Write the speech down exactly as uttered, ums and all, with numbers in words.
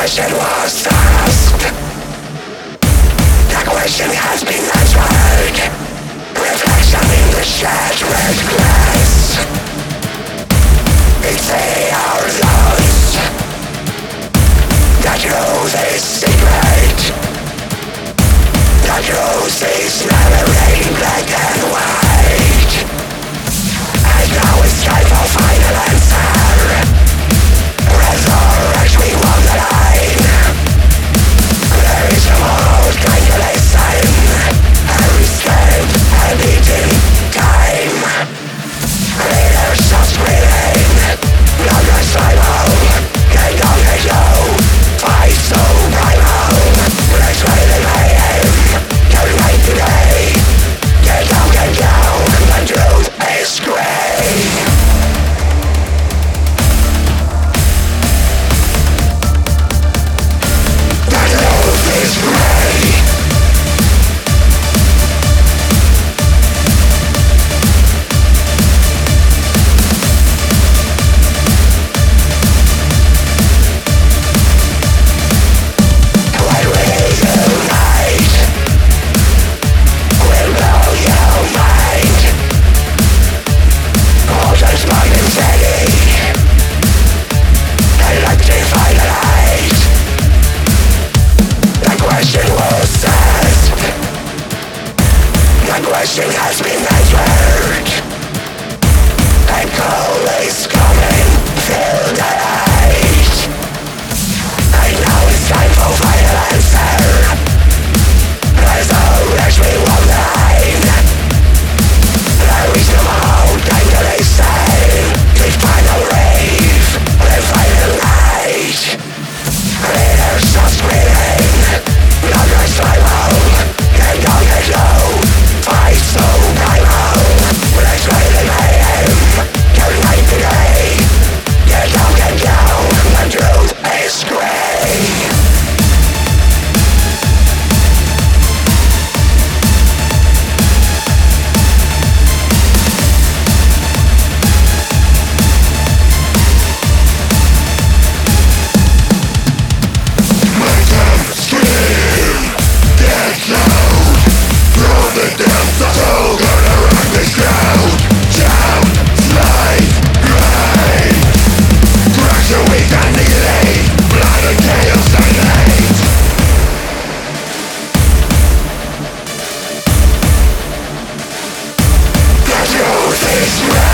question was asked. The question has been answered. Reflection in the shattered glass. It's our loss. The truth is secret. The truth is never in black and white. And now it's time for final answer. Resurrect, we won the line. There is no more time to listen. Every step, a beating time. Leaders just breathing. Blood runs primal. Get down, get low. Fight so primal. Let's ride in mayhem. Turn right today. Get down, get down. The truth is grey. Is ready. When we unite, we'll blow your mind. Ocean's mind and steady. Electrify the light. The question was asked. The question has been answered. And call is coming. Fill the light. And now it's time for final answer. Resurrect, we won the line. There is no more time to listen. The final rave. The final light. Leaders just breathing. Blood runs primal. Get down, get low. Fight so primal. Let's ride in mayhem. Turn right today. Get down, get down. The truth is grey. Is